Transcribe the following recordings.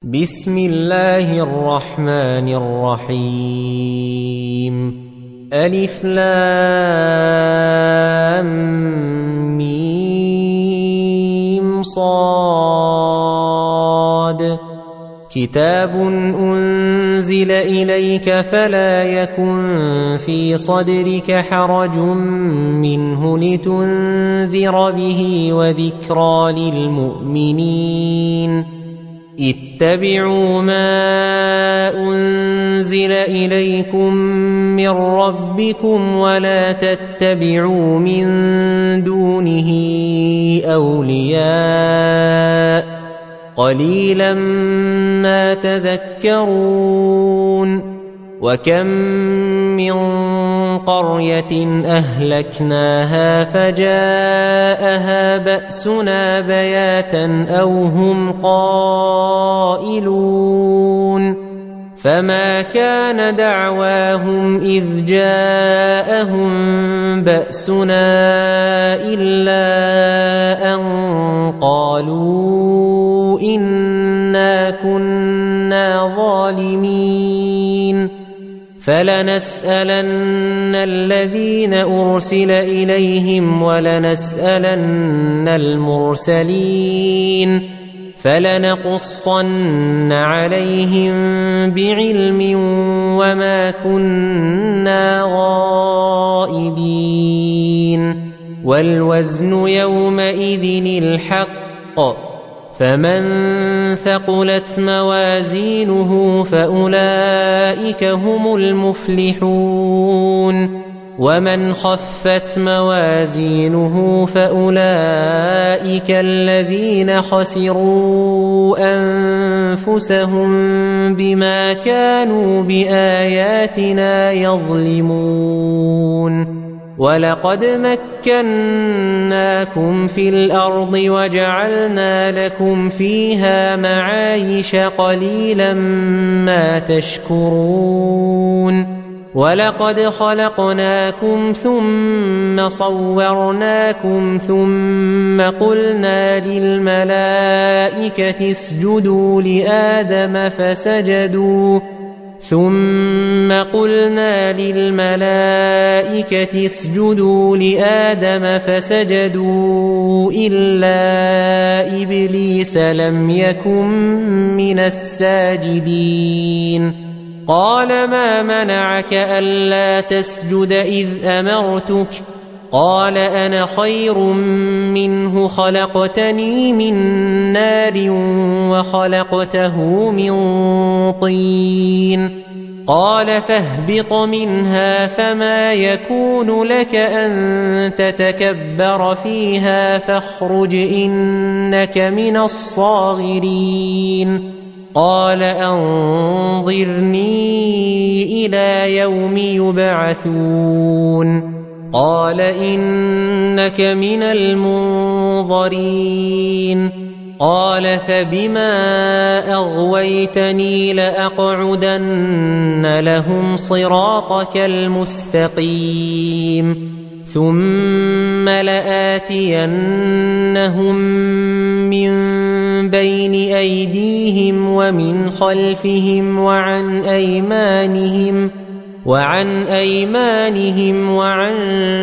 بسم الله الرحمن الرحيم ألف لام ميم صاد كتاب أنزل إليك فلا يكن في صدرك حرج منه لتنذر به وذكرى للمؤمنين اتبعوا ما أنزل إليكم من ربكم ولا تتبعوا من دونه أولياء قليلا ما تذكرون وكم من قرية أهلكناها فجاءها بأسنا بياتا أو هم قائلون فما كان دعواهم إذ جاءهم بأسنا إلا أن قالوا إنا كنا ظالمين فلنسألن الذين أرسل إليهم ولنسألن المرسلين فلنقصن عليهم بعلم وما كنا غائبين والوزن يومئذ الحق فمن ثقلت موازينه فأولئك هم المفلحون ومن خفت موازينه فأولئك الذين خسروا أنفسهم بما كانوا بآياتنا يظلمون ولقد مكناكم في الأرض وجعلنا لكم فيها معايش قليلا ما تشكرون ولقد خلقناكم ثم صورناكم ثم قلنا للملائكة اسجدوا لآدم فسجدوا إلا إبليس لم يكن من الساجدين قال ما منعك ألا تسجد إذ أمرتك قال أنا خير منه خلقتني من نار وخلقته من طين قال فاهبط منها فما يكون لك أن تتكبر فيها فاخرج إنك من الصاغرين قال أنظرني إلى يوم يبعثون قال إنك من المنظرين قال فبما أغويتني لأقعدن لهم صراطك المستقيم ثم لآتينهم من بين أيديهم ومن خلفهم وعن أيمانهم وعن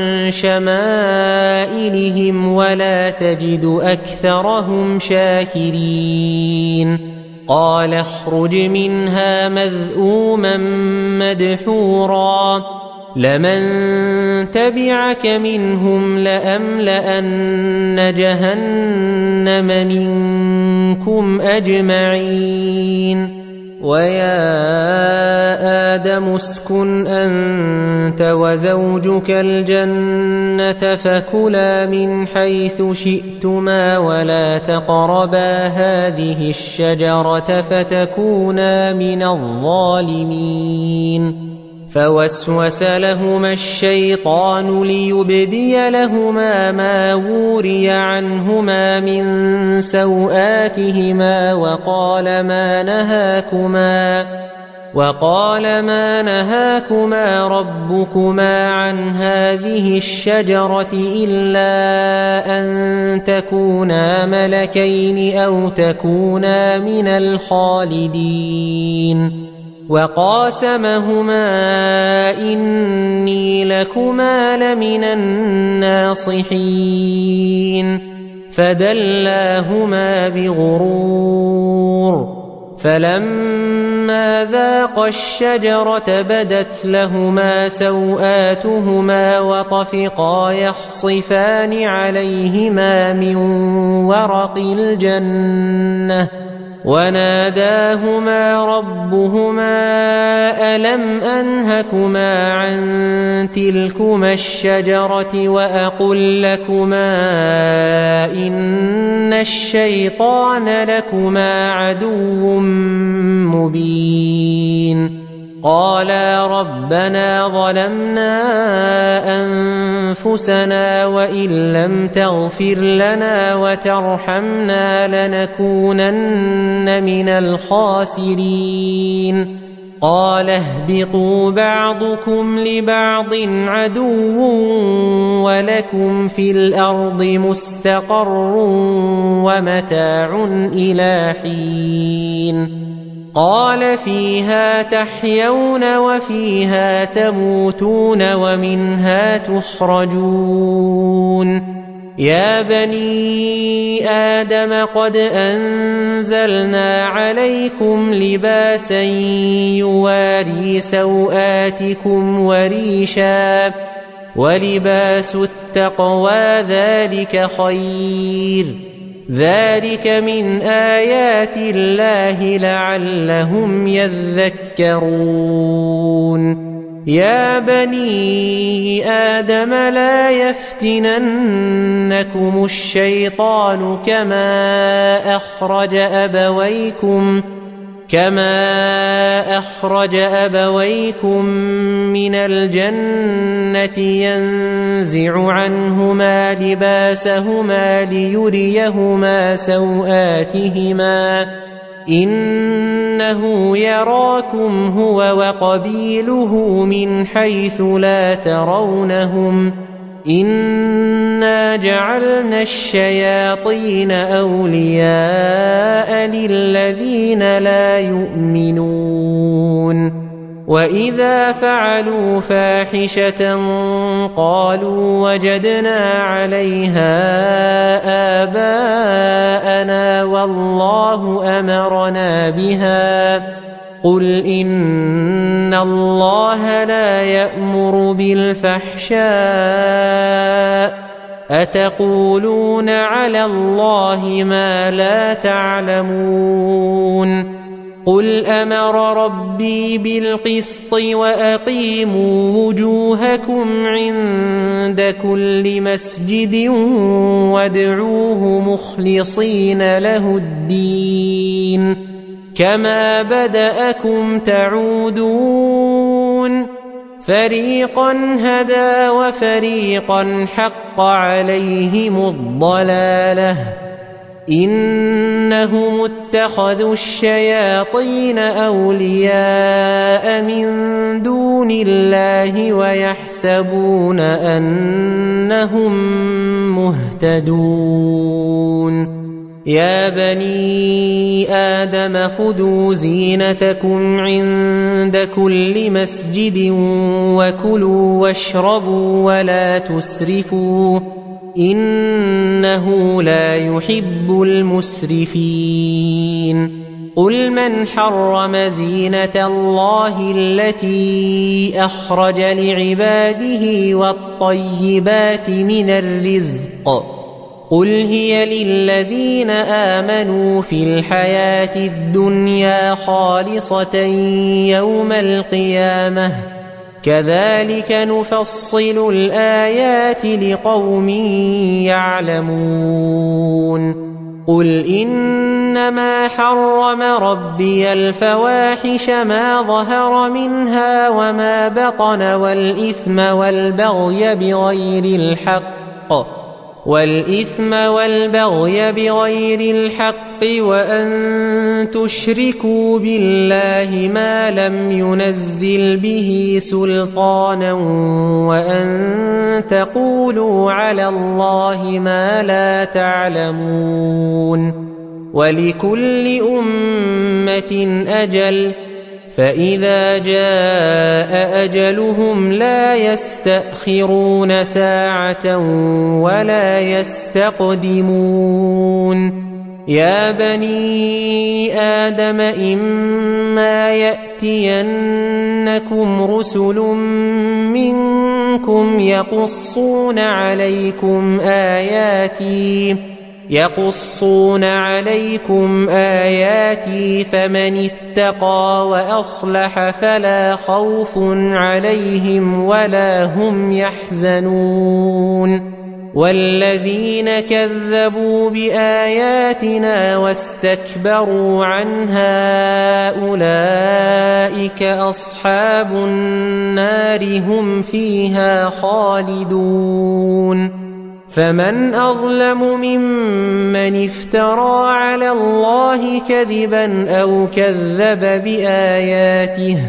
شمائلهم ولا تجد أكثرهم شاكرين قال اخرج منها مذءوما مدحورا لمن تبعك منهم لأملأن جهنم منكم أجمعين ويا آدم اسكن أنت وزوجك الجنة فكلا من حيث شئتما ولا تقربا هذه الشجرة فتكونا من الظالمين فوسوس لهما الشيطان ليبدي لهما ما وري عنهما من وقال ما نهاكما ربكما عن هذه الشجرة إلا أن تكونا ملكين أو تكونا من الخالدين وقاسمهما إني لكما لمن الناصحين فدلاهما بغرور فلما ذاقا الشجرة بدت لهما سوآتهما وطفقا يخصفان عليهما من ورق الجنة وناداهما ربهما ألم أنهكما عن تلكما الشجرة وأقل لكما إن الشيطان لكما عدو مبين قالا ربنا ظلمنا أنفسنا وإن لم تغفر لنا وترحمنا لنكونن من الخاسرين قال اهبطوا بعضكم لبعض عدو ولكم في الأرض مستقر ومتاع إلى حين قال فيها تحيون وفيها تموتون ومنها تخرجون يا بني آدم قد أنزلنا عليكم لباسا يواري سوآتكم وريشا ولباس التقوى ذلك خير ذلك من آيات الله لعلهم يذكرون يا بني آدم لا يفتننكم الشيطان كما أخرج أبويكم من الجنة ينزع عنهما لباسهما ليريهما سوآتهما إنه يراكم هو وقبيله من حيث لا ترونهم إنا جعلنا الشياطين أولياء للذين لا يؤمنون وإذا فعلوا فاحشة قالوا وجدنا عليها آباءنا والله أمرنا بها قل إن الله لا يأمر بالفحشاء أتقولون على الله ما لا تعلمون قل أمر ربي بالقسط وأقيموا وجوهكم عند كل مسجد وادعوه مخلصين له الدين كما بدأكم تعودون فريقا هدى وفريقا حق عليهم الضلالة إنهم اتخذوا الشياطين أولياء من دون الله ويحسبون أنهم مهتدون يا بني آدم خذوا زينتكم عند كل مسجد وكلوا واشربوا ولا تسرفوا إنه لا يحب المسرفين قل من حرم زينة الله التي أخرج لعباده والطيبات من الرزق قل هي للذين آمنوا في الحياة الدنيا خالصة يوم القيامة كذلك نفصل الآيات لقوم يعلمون قل إنما حرم ربي الفواحش ما ظهر منها وما بطن والإثم والبغي بغير الحق والإثم والبغي بغير الحق وأن تشركوا بالله ما لم ينزل به سلطانا وأن تقولوا على الله ما لا تعلمون ولكل أمة أجل فإذا جاء أجلهم لا يستأخرون ساعة ولا يستقدمون يا بني آدم إما يأتينكم رسل منكم يقصون عليكم آياتي فمن اتقى وأصلح فلا خوف عليهم ولا هم يحزنون والذين كذبوا بآياتنا واستكبروا عنها أولئك أصحاب النار هم فيها خالدون فمن أظلم ممن افترى على الله كذبا أو كذب بآياته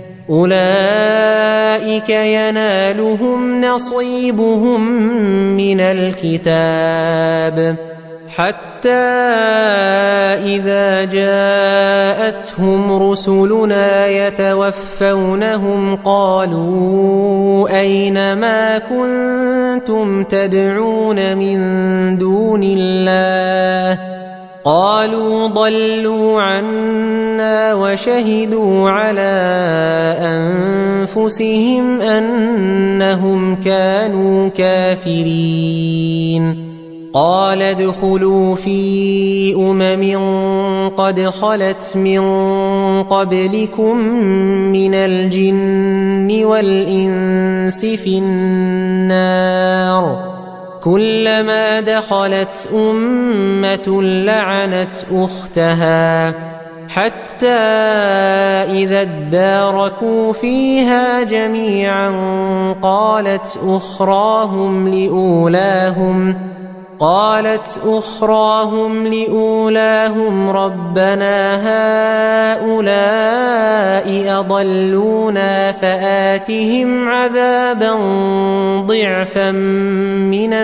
أولئك ينالهم نصيبهم من الكتاب حتى إذا جاءتهم رسلنا يتوفونهم قالوا أين ما كنتم تدعون من دون الله قالوا ضلوا عنا وشهدوا على أنفسهم أنهم كانوا كافرين قال ادخلوا في قد خلت من قبلكم من الجن والإنس في النار كلما دخلت أمة لعنت أختها حتى إذا اداركوا فيها جميعا قالت أخراهم لأولاهم ربنا هؤلاء أضلونا فآتهم عذابا ضعفا من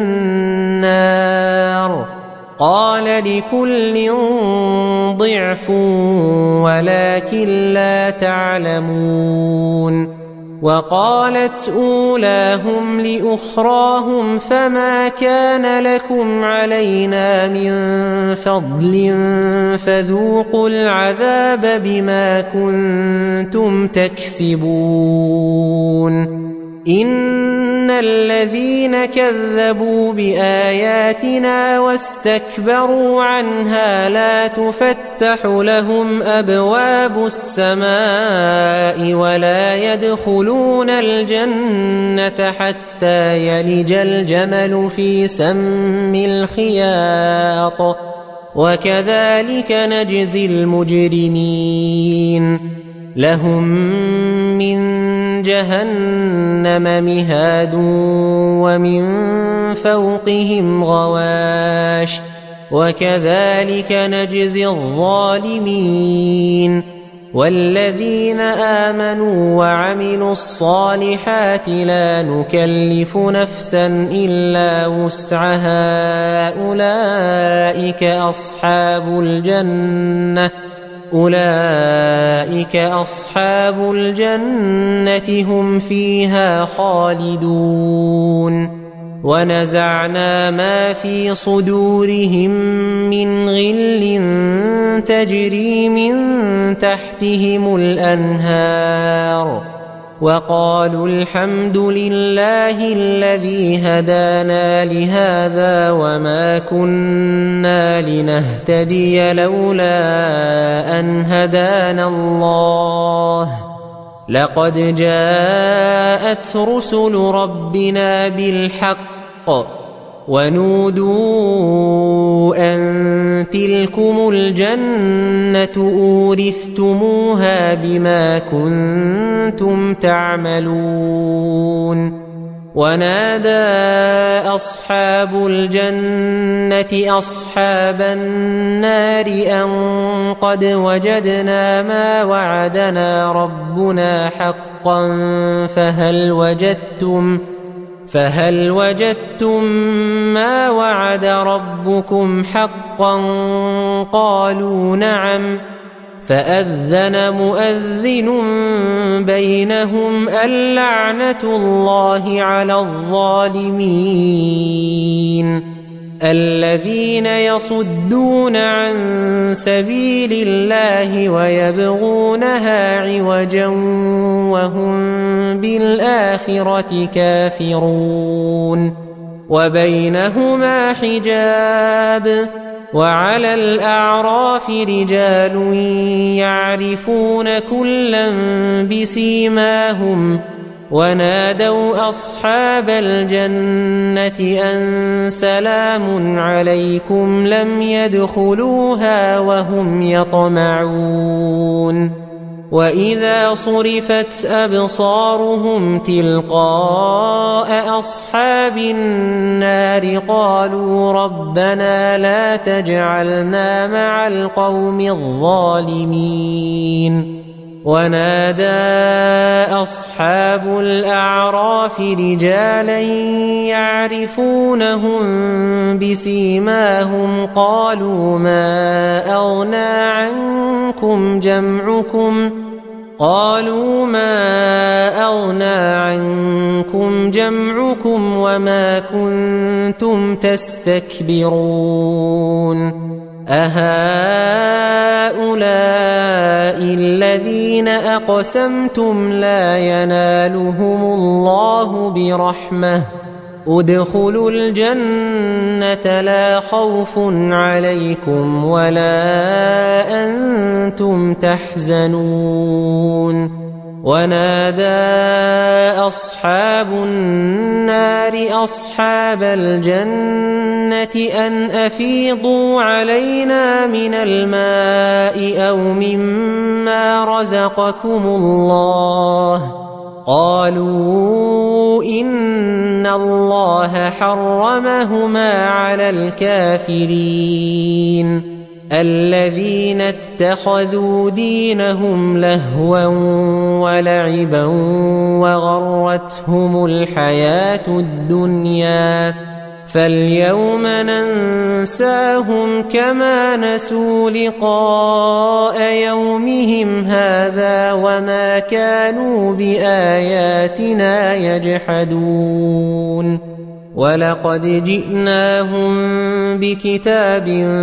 النار قال لكل ضعف ولكن لا تعلمون وقالت أولاهم لأخراهم فما كان لكم علينا من فضل فذوقوا العذاب بما كنتم تكسبون إن الذين كذبوا بآياتنا واستكبروا عنها لا تفتح لهم أبواب السماء ولا يدخلون الجنة حتى يلج الجمل في سم الخياط وكذلك نجزي المجرمين لهم من جهنم مهاد ومن فوقهم غواش وكذلك نجزي الظالمين والذين آمنوا وعملوا الصالحات لا نكلف نفسا إلا وسعها أولئك أصحاب الجنة هم فيها خالدون ونزعنا ما في صدورهم من غل تجري من تحتهم الأنهار وقالوا الحمد لله الذي هدانا لهذا وما كنا لنهتدي لولا أن هدانا الله لقد جاءت رسل ربنا بالحق ونودوا أن تلكم الجنة أورثتموها بما كنتم تعملون ونادى أصحاب الجنة أصحاب النار أن قد وجدنا ما وعدنا ربنا حقا فهل وجدتم ما وعد ربكم حقا؟ قالوا نعم. فأذن مؤذن بينهم اللعنة الله على الظالمين الذين يصدون عن سبيل الله ويبغونها عوجا وهم بالآخرة كافرون وبينهما حجاب وعلى الأعراف رجال يعرفون كلا بسيماهم ونادوا أصحاب الجنة أن سلام عليكم لم يدخلوها وهم يطمعون وإذا صرفت أبصارهم تلقاء أصحاب النار قالوا ربنا لا تجعلنا مع القوم الظالمين ونادى أصحاب الأعراف رجالا يعرفونهم بسيماهم قالوا ما أغنى عنكم جمعكم وما كنتم تستكبرون أهؤلاء الذين أقسمتم لا ينالهم الله برحمة ادخلوا الجنة لا خوف عليكم ولا أنتم تحزنون ونادى أصحاب النار أصحاب الجنة أن أفيضوا علينا من الماء أو مما رزقكم الله قالوا إن الله حرمهما على الكافرين الذين اتخذوا دينهم لهوا ولعبا وغرتهم الحياة الدنيا فاليوم ننساهم كما نسوا لقاء يومهم هذا وما كانوا بآياتنا يجحدون ولقد جئناهم بكتاب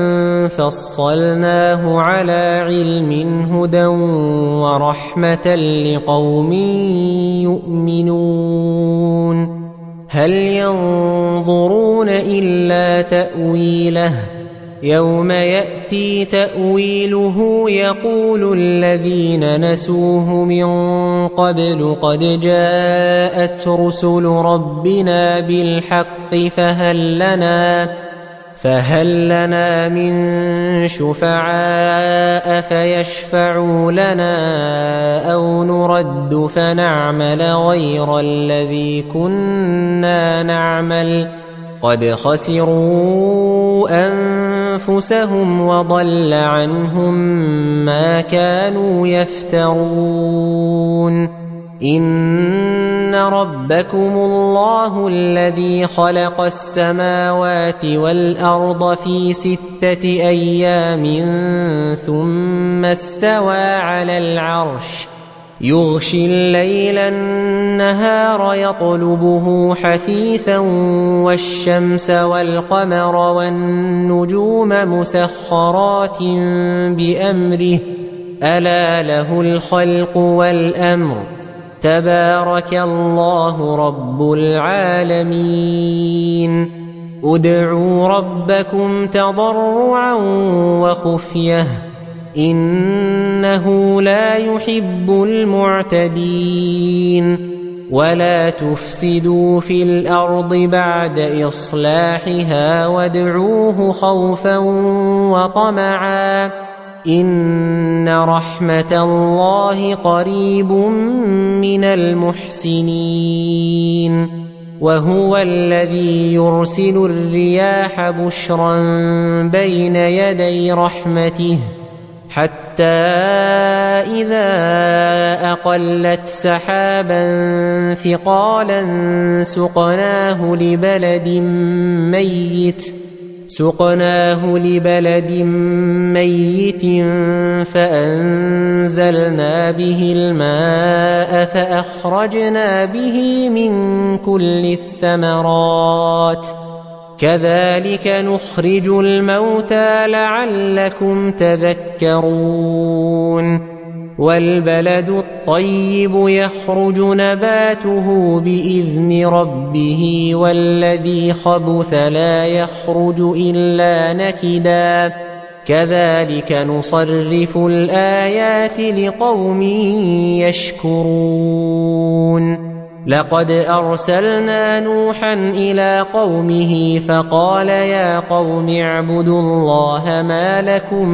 فصلناه على علم هدى ورحمة لقوم يؤمنون هل ينظرون إلا تأويله يوم يأتي تأويله يقول الذين نسوه من قبل قد جاءت رسل ربنا بالحق فهل لنا من شفعاء فيشفعوا لنا أو نرد فنعمل غير الذي كنا نعمل قد خسروا أنفسهم وضل عنهم ما كانوا يفترون إن ربكم الله الذي خلق السماوات والأرض في 6 أيام ثم استوى على العرش يغشي الليل النهار يطلبه حثيثا والشمس والقمر والنجوم مسخرات بأمره ألا له الخلق والأمر تبارك الله رب العالمين ادعوا ربكم تضرعا وخفية إنه لا يحب المعتدين ولا تفسدوا في الأرض بعد إصلاحها وادعوه خوفا وطمعا إن رحمة الله قريب من المحسنين وهو الذي يرسل الرياح بشرا بين يدي رحمته حتى إذا أقلت سحابا ثقالا سقناه لبلد ميت فأنزلنا به الماء فأخرجنا به من كل الثمرات كذلك نخرج الموتى لعلكم تذكرون والبلد الطيب يخرج نباته بإذن ربه والذي خبث لا يخرج إلا نكدا كذلك نصرف الآيات لقوم يشكرون لقد أرسلنا نوحا إلى قومه فقال يا قوم اعبدوا الله ما لكم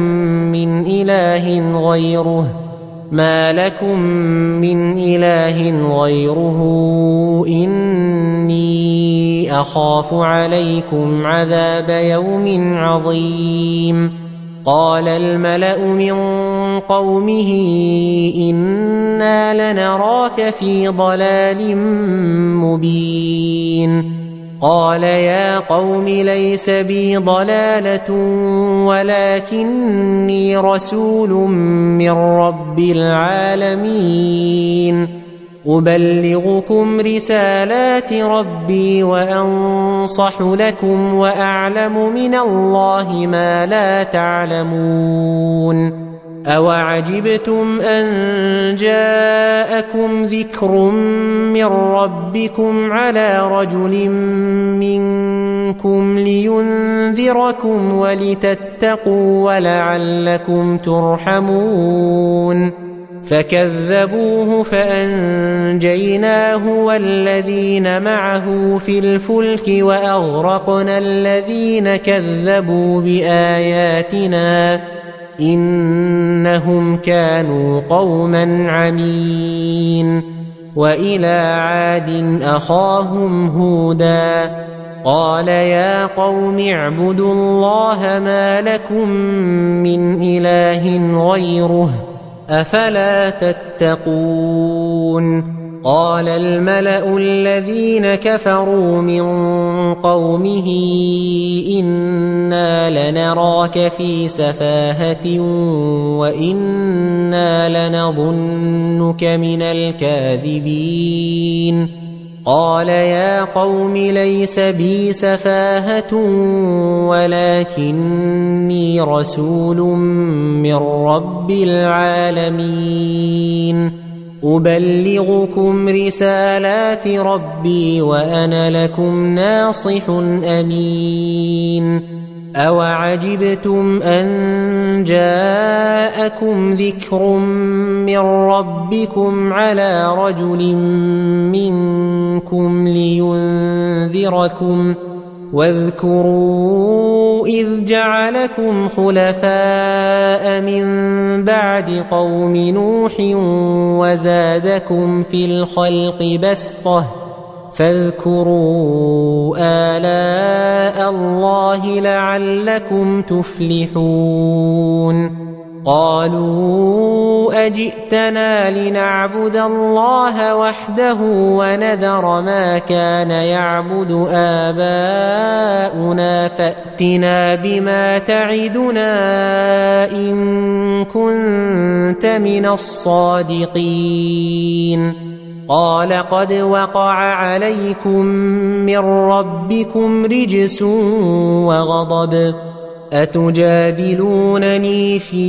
من إله غيره إني أخاف عليكم عذاب يوم عظيم قال الملأ من قومه إنا لنراك في ضلال مبين قال يا قوم ليس بي ضلالة ولكني رسول من رب العالمين أبلغكم رسالات ربي وأنصح لكم وأعلم من الله ما لا تعلمون أوعجبتم أن جاءكم ذكر من ربكم على رجل منكم لينذركم ولتتقوا ولعلكم ترحمون فكذبوه فأنجيناه والذين معه في الفلك وأغرقنا الذين كذبوا بآياتنا إنهم كانوا قوما عمين وإلى عاد أخاهم هودا قال يا قوم اعبدوا الله ما لكم من إله غيره أفلا تتقون قال الملأ الذين كفروا من قومه إنا لنراك في سفاهة وإنا لنظنك من الكاذبين قال يا قوم ليس بي سفاهة ولكني رسول من رب العالمين أبلغكم رسالات ربي وأنا لكم ناصح أمين أوعجبتم أن جاءكم ذكر من ربكم على رجل منكم لينذركم واذكروا إذ جعلكم خلفاء من بعد قوم نوح وزادكم في الخلق بسطة فاذكروا آلاء الله لعلكم تفلحون قالوا أجئتنا لنعبد الله وحده ونذر ما كان يعبد آباؤنا فأتنا بما تعدنا إن كنت من الصادقين قال قد وقع عليكم من ربكم رجس وغضب أتجادلونني في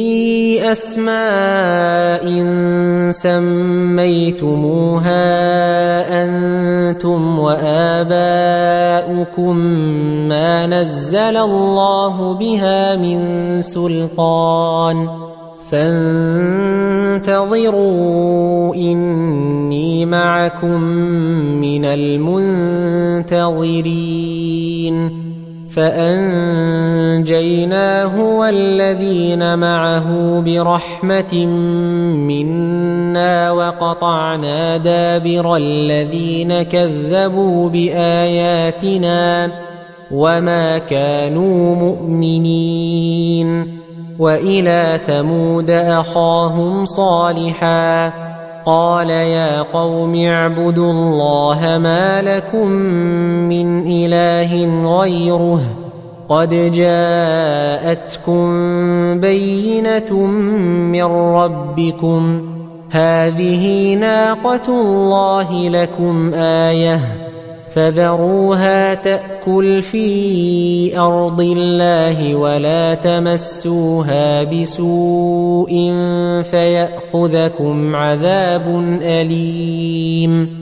أسماء سميتموها أنتم وآباؤكم ما نزل الله بها من سلطان فانتظروا إني معكم من المنتظرين فأنجيناه فأنجيناه والذين معه برحمة منا وقطعنا دابر الذين كذبوا بآياتنا وما كانوا مؤمنين. وإلى ثمود أخاهم صالحا قال يا قوم اعبدوا الله ما لكم من إله غيره قد جاءتكم بينة من ربكم هذه ناقة الله لكم آية فذروها تأكل في أرض الله ولا تمسوها بسوء فيأخذكم عذاب أليم.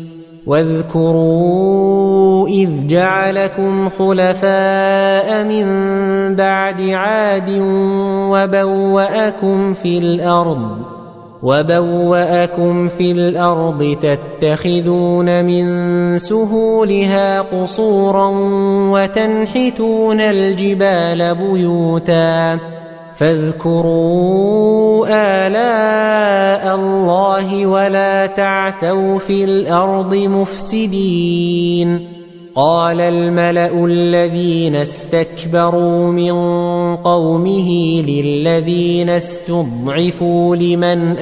واذكروا إذ جعلكم خلفاء من بعد عاد وبوأكم في الأرض تتخذون من سهولها قصورا وتنحتون الجبال بيوتا فاذكروا آلاء الله ولا تعثوا في الأرض مفسدين. قال الملأ الذين استكبروا من قومه للذين استضعفوا لمن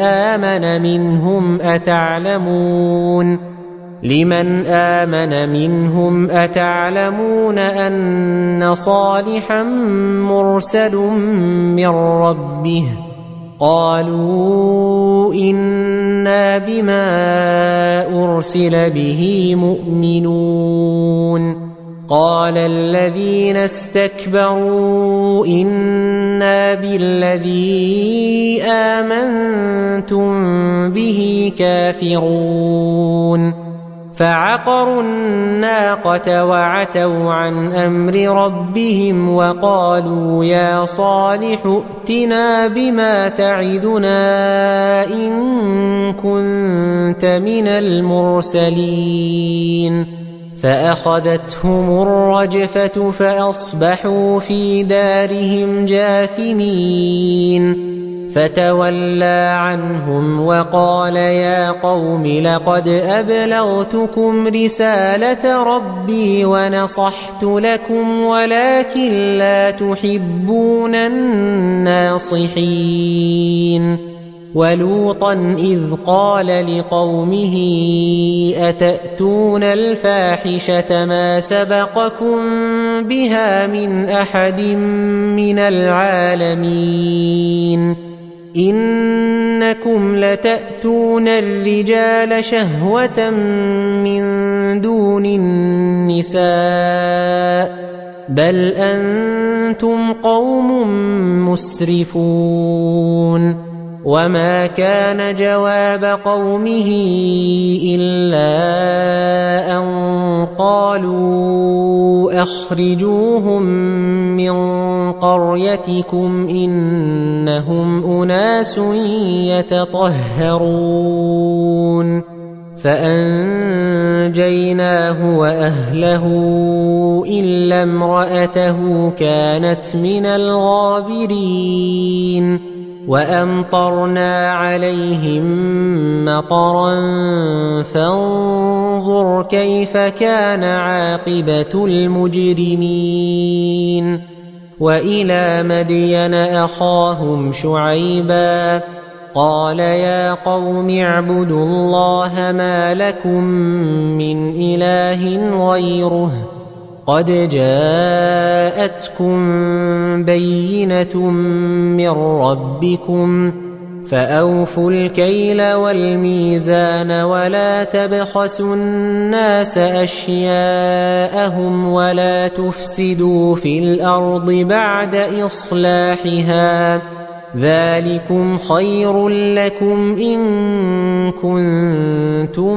آمن منهم أتعلمون أن صالحا مرسل من ربه قالوا إنا بما أرسل به مؤمنون. قال الذين استكبروا إنا بالذي آمنتم به كافرون. فعقروا الناقة وعتوا عن أمر ربهم وقالوا يا صالح ائتنا بما تعدنا إن كنت من المرسلين. فأخذتهم الرجفة فأصبحوا في دارهم جاثمين. فتولى عنهم وقال يا قوم لقد أبلغتكم رسالة ربي ونصحت لكم ولكن لا تحبون الناصحين. ولوطا إذ قال لقومه أتأتون الفاحشة ما سبقكم بها من أحد من العالمين إنكم لتأتون الرجال شهوة من دون النساء بل أنتم قوم مسرفون. وما كان جواب قومه إلا أن قالوا أخرجوهم من قريتكم إنهم أناس يتطهرون. فأنجيناه وأهله إلا امرأته كانت من الغابرين. وأمطرنا عليهم مطرا فانظر كيف كان عاقبة المجرمين. وإلى مدين أخاهم شعيبا قال يا قوم اعبدوا الله ما لكم من إله غيره قد جاءتكم بينة من ربكم فأوفوا الكيل والميزان ولا تبخسوا الناس أشياءهم ولا تفسدوا في الأرض بعد إصلاحها ذلكم خير لكم إن كنتم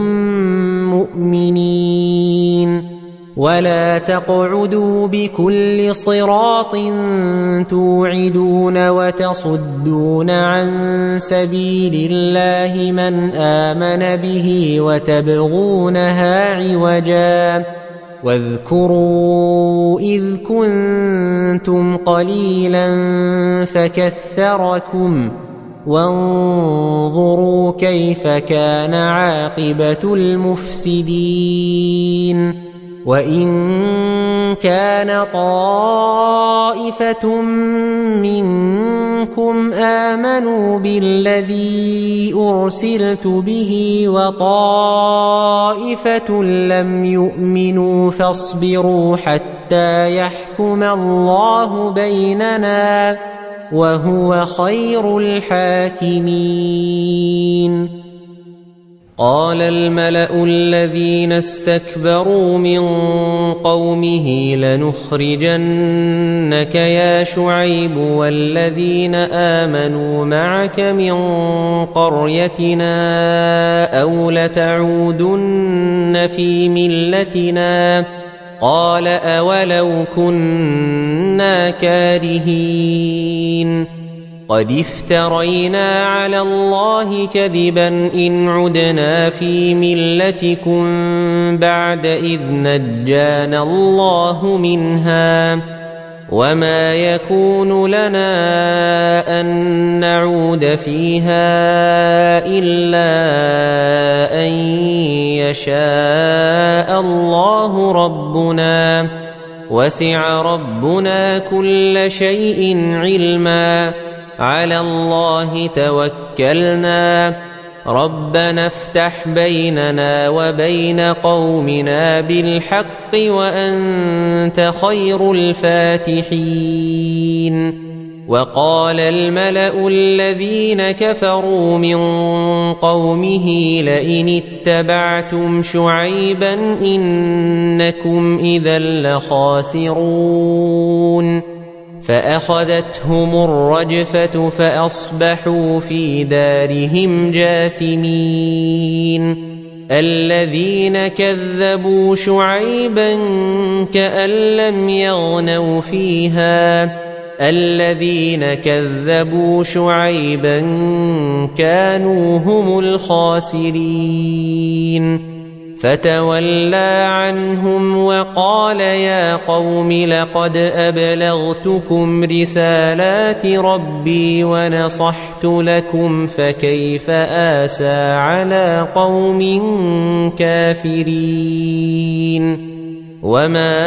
مؤمنين. ولا تقعدوا بكل صراط توعدون وتصدون عن سبيل الله من آمن به وتبغونها عوجا واذكروا إذ كنتم قليلا فكثركم وانظروا كيف كان عاقبة المفسدين وإن كان طائفة منكم آمنوا بالذي أرسلت به وطائفة لم يؤمنوا فاصبروا حتى يحكم الله بيننا وهو خير الحاكمين. قال الملأ الذين استكبروا من قومه لنخرجنك يا شعيب والذين آمنوا معك من قريتنا أو لتعودن في ملتنا قال أولو كنا كارهين قد افترينا على الله كذبا إن عدنا في ملتكم بعد إذ نجانا الله منها وما يكون لنا أن نعود فيها إلا أن يشاء الله ربنا وسع ربنا كل شيء علما على الله توكلنا ربنا افتح بيننا وبين قومنا بالحق وأنت خير الفاتحين. وقال الملأ الذين كفروا من قومه لئن اتبعتم شعيبا إنكم إذا لخاسرون فأخذتهم الرجفة فأصبحوا في دارهم جاثمين. الذين كذبوا شعيبا كأن لم يغنوا فيها الذين كذبوا شعيبا كانوا هم الخاسرين. فتولى عنهم وقال يا قوم لقد أبلغتكم رسالات ربي ونصحت لكم فكيف آسى على قوم كافرين. وما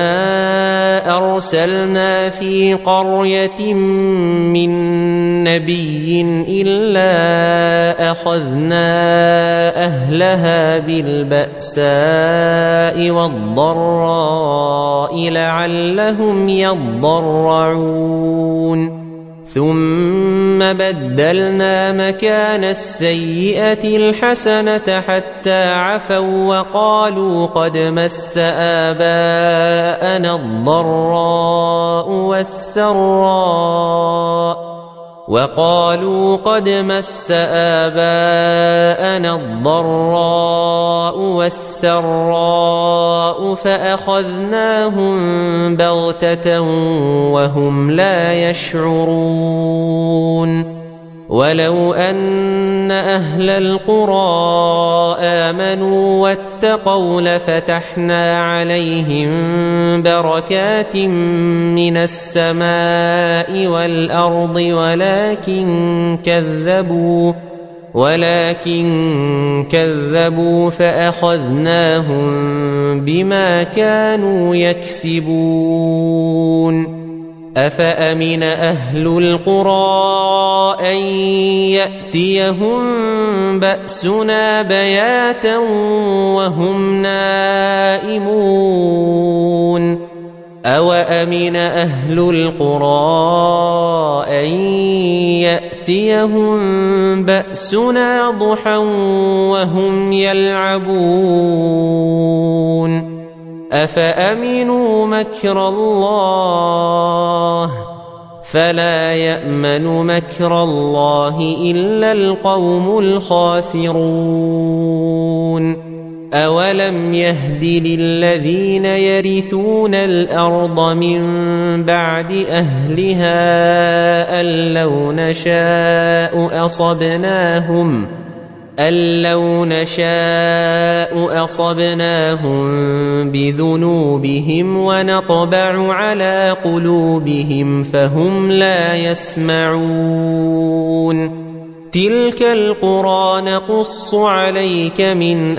أرسلنا في قرية من نبي إلا أخذنا أهلها بالبأساء والضراء لعلهم يضرعون ثم بدلنا مكان السيئة الحسنة حتى عفوا وقالوا قد مس آباءنا الضراء والسراء فأخذناهم بغتة وهم لا يشعرون. ولو أن أهل القرى آمنوا واتقوا لفتحنا عليهم بركات من السماء والأرض ولكن كذبوا فأخذناهم بما كانوا يكسبون. أفأمن أهل القرى أن يأتيهم بأسنا بياتا وهم نائمون أوأمن أهل القرى أن يأتيهم بأسنا ضحى وهم يلعبون أفأمنوا مكر الله فلا يأمن مكر الله إلا القوم الخاسرون. أولم يهد للذين يرثون الأرض من بعد أهلها أن لو نشاء أن لو نشاء أصبناهم بذنوبهم ونطبع على قلوبهم فهم لا يسمعون تلك القرى نقص عليك من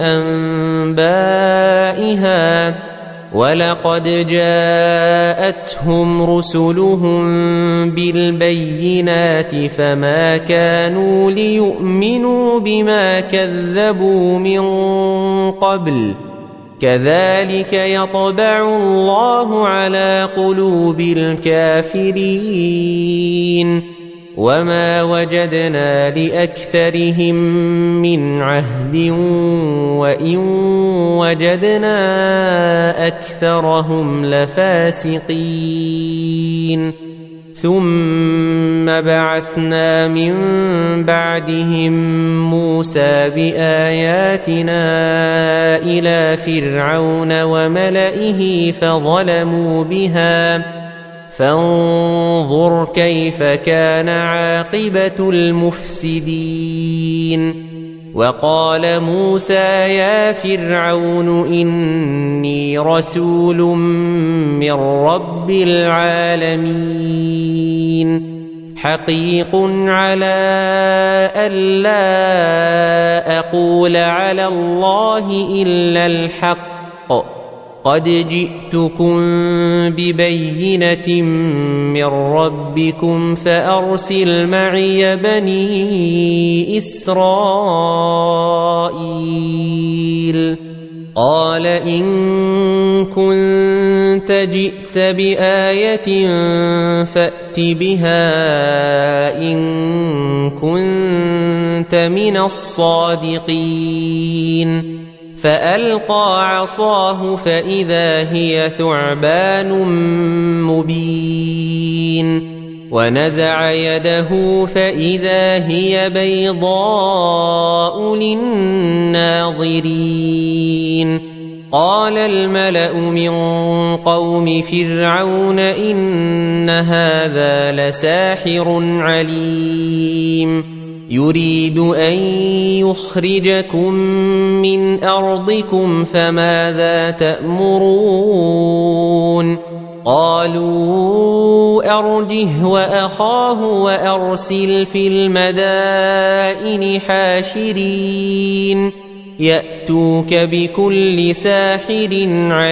أنبائها ولقد جاءتهم رسلهم بالبينات فما كانوا ليؤمنوا بما كذبوا من قبل كذلك يطبع الله على قلوب الكافرين وما وجدنا لأكثرهم من عهد وإن وجدنا أكثرهم لفاسقين ثم بعثنا من بعدهم موسى بآياتنا إلى فرعون وملئه فظلموا بها فانظر كيف كان عاقبة المفسدين وقال موسى يا فرعون إني رسول من رب العالمين حقيق على ألا أقول على الله إلا الحق قد جئتكم ببينة من ربكم فأرسل معي بني إسرائيل قال إن كنت جئت بآية فأت بها إن كنت من الصادقين فألقى عصاه فإذا هي ثعبان مبين ونزع يده فإذا هي بيضاء للناظرين قال الملأ من قوم فرعون إن هذا لساحر عليم يريد أن يخرجكم من أرضكم فماذا تأمرون قالوا أرجه وأخاه وأرسل في المدائن حاشرين يأتوك بكل ساحر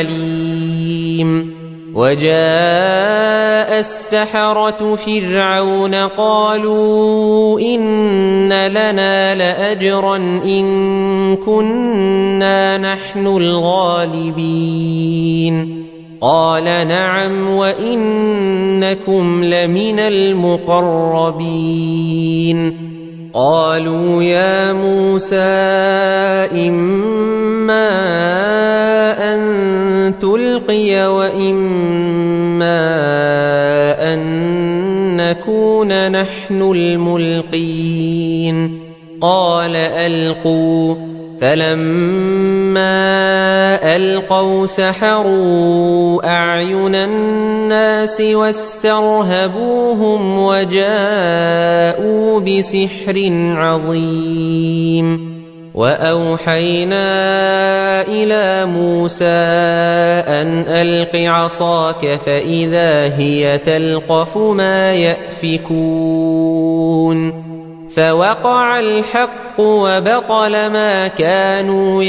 عليم وجاء السحرة فرعون قالوا إن لنا لأجرا إن كنا نحن الغالبين قال نعم وإنكم لمن المقربين قالوا يا موسى إما أن تلقي وإما أن نكون نحن الملقين قال ألقوا فلما ألقوا سحروا أعين الناس واسترهبوهم وجاءوا بسحر عظيم وأوحينا إلى موسى أن ألق عصاك فإذا هي تلقف ما يأفكون فوقع الحق وبطل ما كانوا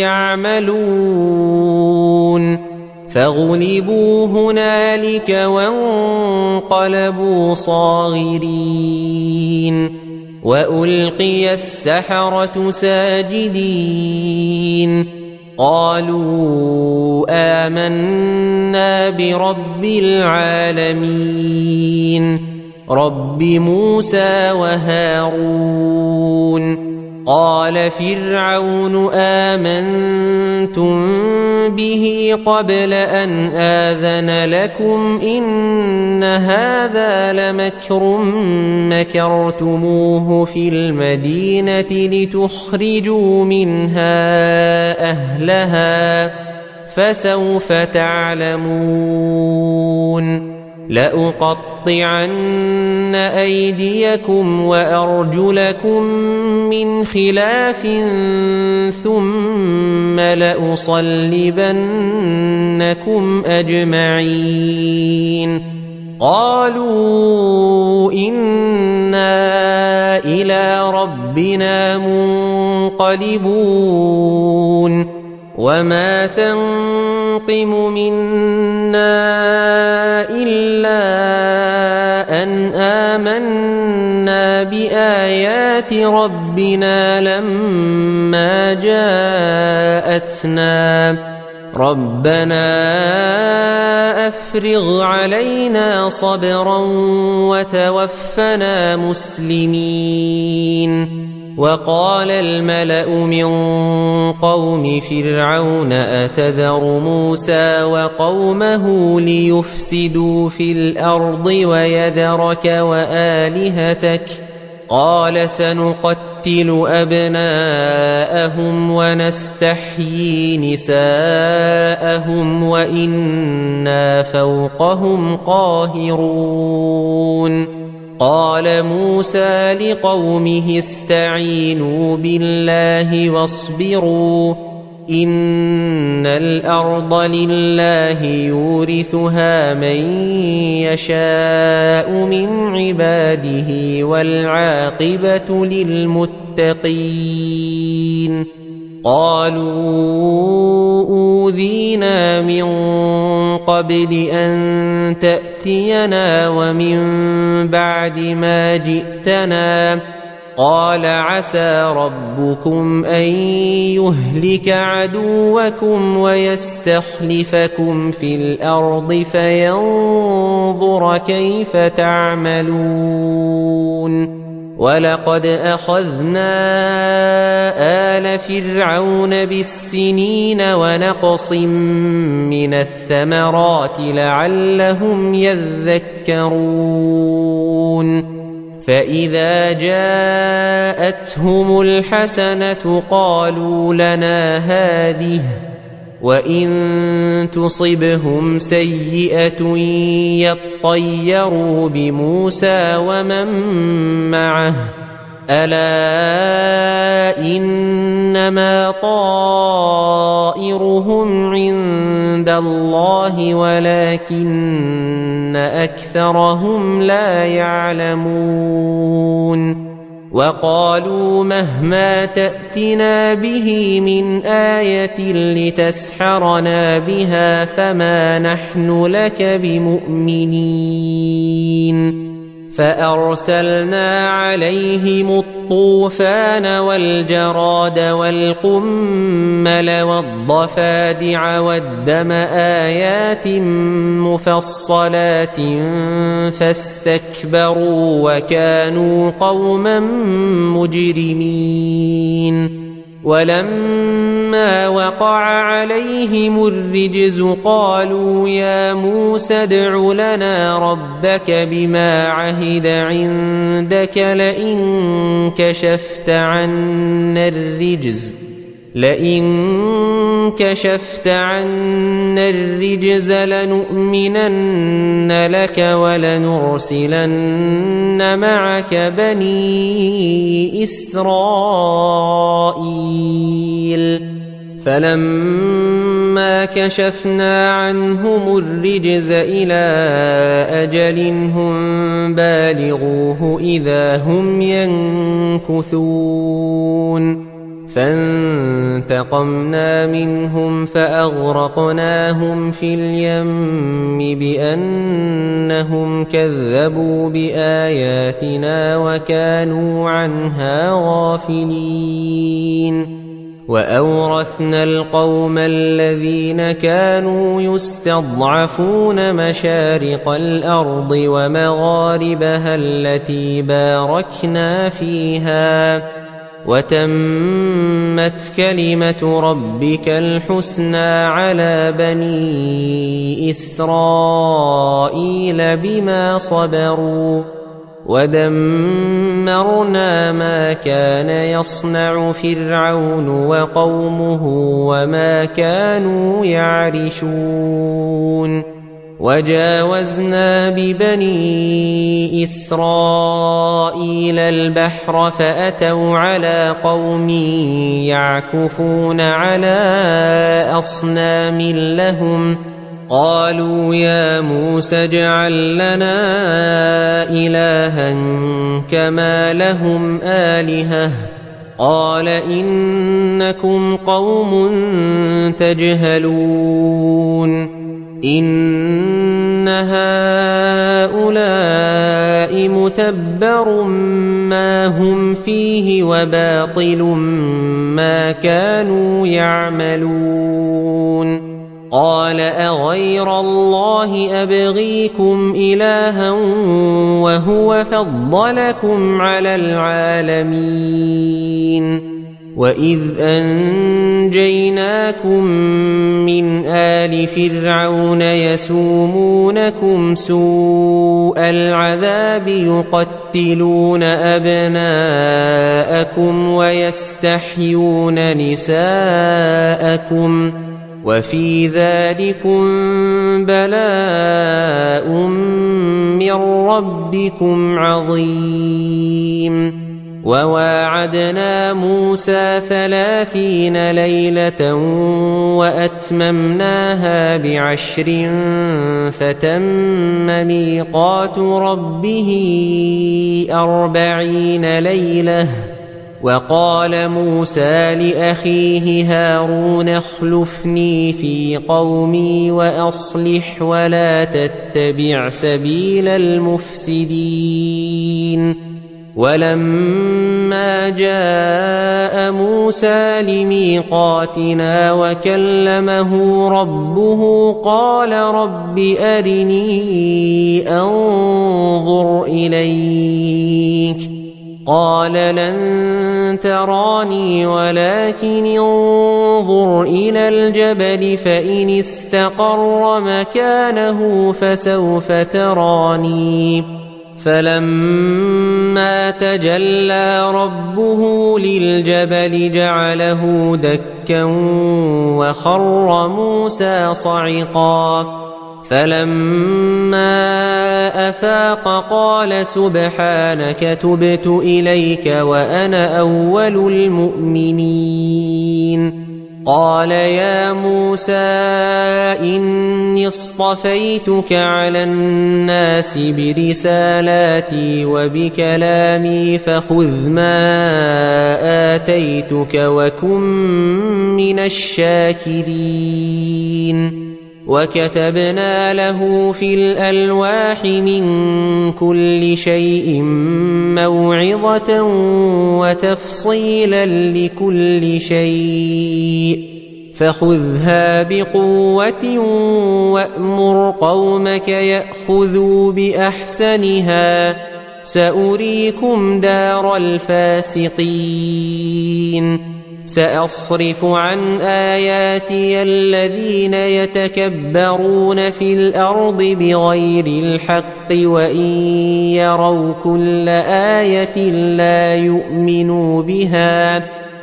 يعملون فغلبوا هنالك وانقلبوا صاغرين وألقي السحرة ساجدين قالوا آمنا برب العالمين رب موسى وهارون قال فرعون آمنتم به قبل أن آذن لكم إن هذا لمكر مكرتموه في المدينة لتخرجوا منها أهلها فسوف تعلمون لأقطعن أيديكم وأرجلكم من خلاف ثم لأصلبنكم أجمعين قالوا إنا إلى ربنا منقلبون وما تنقم منا إلا أن آمنا بآيات ربنا لما جاءتنا ربنا أفرغ علينا صبرا وتوفنا مسلمين وقال الملأ من قوم فرعون أتذر موسى وقومه ليفسدوا في الأرض ويذرك وآلهتك قال سنقتل أبناءهم ونستحيي نساءهم وإنا فوقهم قاهرون قال موسى لقومه استعينوا بالله واصبروا إن الأرض لله يورثها من يشاء من عباده والعاقبة للمتقين قالوا أوذينا من قبل أن تأتينا ومن بعد ما جئتنا قال عسى ربكم أن يهلك عدوكم ويستخلفكم في الأرض فينظر كيف تعملون ولقد أخذنا آل فرعون بالسنين ونقص من الثمرات لعلهم يذكرون فإذا جاءتهم الحسنة قالوا لنا هذه وإن تصبهم سيئة يطيروا بموسى ومن معه ألا إنما طائرهم عند الله ولكن أكثرهم لا يعلمون وقالوا مهما تأتنا به من آية لتسحرنا بها فما نحن لك بمؤمنين فأرسلنا عليهم الطوفان والجراد والقمل والضفادع والدم آيات مفصلات فاستكبروا وكانوا قوما مجرمين ولما وقع عليهم الرجز قالوا يا موسى ادع لنا ربك بما عهد عندك لئن كشفت عنا الرجز لنؤمنن لك ولنرسلن معك بني إسرائيل فلما كشفنا عنهم الرجز إلى أجل هم بالغوه إذا هم ينكثون فانتقمنا منهم فأغرقناهم في اليم بأنهم كذبوا بآياتنا وكانوا عنها غافلين وأورثنا القوم الذين كانوا يستضعفون مشارق الأرض ومغاربها التي باركنا فيها وتمت كلمة ربك الحسنى على بني إسرائيل بما صبروا ودمرنا ما كان يصنع فرعون وقومه وما كانوا يعرشون وجاوزنا ببني إسرائيل البحر فأتوا على قوم يعكفون على أصنام لهم قالوا يا موسى اجعل لنا إلها كما لهم آلهة قال إنكم قوم تجهلون إن هؤلاء متبر ما هم فيه وباطل ما كانوا يعملون قال أغير الله أبغيكم إلها وهو فضلكم على العالمين وإذ أنجيناكم من آل فرعون يسومونكم سوء العذاب يقتلون أبناءكم ويستحيون نساءكم وفي ذلكم بلاء من ربكم عظيم وواعدنا موسى 30 ليلة وأتممناها ب10 فتم ميقات ربه 40 ليلة وقال موسى لأخيه هارون اخلفني في قومي وأصلح ولا تتبع سبيل المفسدين ولما جاء موسى لميقاتنا وكلمه ربه قال رب أرني أنظر إليك قال لن تراني ولكن انظر إلى الجبل فإن استقر مكانه فسوف تراني فلما تجلى ربه للجبل جعله دكا وخر موسى صعقا فلما أفاق قال سبحانك تبت إليك وأنا أول المؤمنين قال يا موسى إني اصطفيتك على الناس برسالاتي وبكلامي فخذ ما آتيتك وكن من الشاكرين وكتبنا له في الألواح من كل شيء موعظة وتفصيلا لكل شيء فخذها بقوة وأمر قومك يأخذوا بأحسنها سأريكم دار الفاسقين سأصرف عن آياتي الذين يتكبرون في الأرض بغير الحق وإن يروا كل آية لا يؤمنوا بها